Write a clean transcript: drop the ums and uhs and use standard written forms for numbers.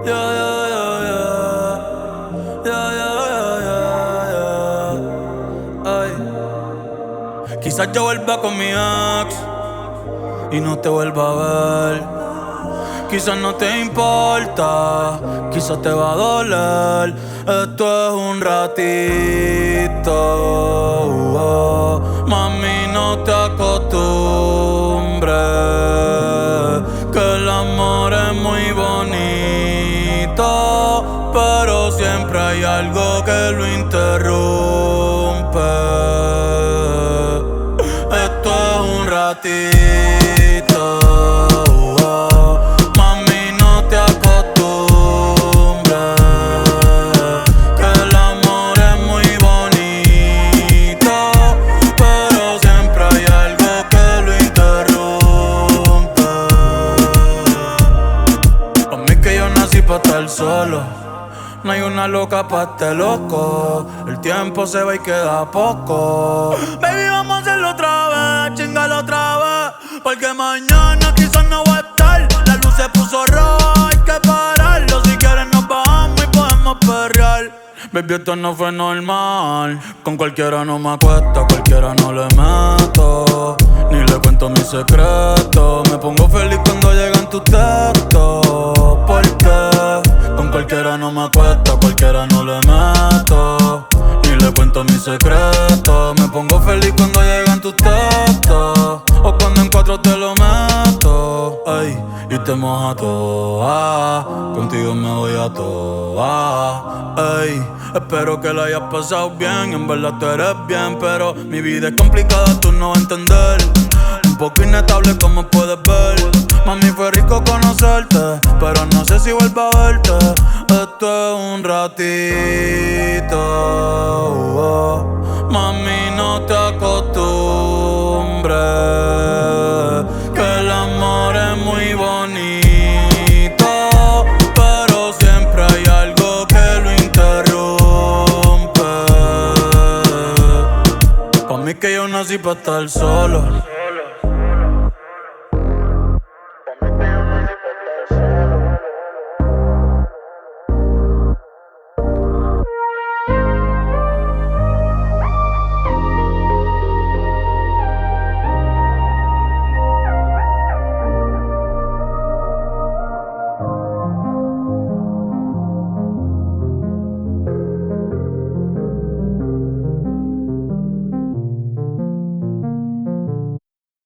Yeah, yeah, yeah, yeah. Yeah, yeah, yeah, yeah, yeah. Ay. Quizás yo vuelva con mi ex y no te vuelva a ver. Quizás no te importa, quizás te va a doler. Esto es un ratito, mami, no te acostumbres, que el amor es muy bonito, pero siempre hay algo que lo interrumpe. Esto es un ratito. Pa' estar solo, no hay una loca pa' este loco. El tiempo se va y queda poco. Baby, vamos a hacerlo otra vez, chingalo otra vez, porque mañana quizás no voy a estar. La luz se puso roja, hay que pararlo. Si quieres nos bajamos y podemos perrear. Baby, esto no fue normal. Con cualquiera no me acuesto, cualquiera no le meto, ni le cuento mis secretos. Me pongo feliz cuando llegan tus textos, porque con cualquiera no me acuesto, cualquiera no le meto, ni le cuento mis secretos. Me pongo feliz cuando llegan tus textos, o cuando en cuatro te lo meto. Ay, y te moja toda, contigo me voy a toa. Ay, espero que la hayas pasado bien, en verdad tú eres bien, pero mi vida es complicada, tú no vas a entender. Un poco inestable como puedes ver. Mami, fue rico conocerte, pero no sé si vuelvo a verte. Esto es un ratito, mami, no te acostumbres, que el amor es muy bonito, pero siempre hay algo que lo interrumpe. Pa' mí que yo nací pa' estar solo,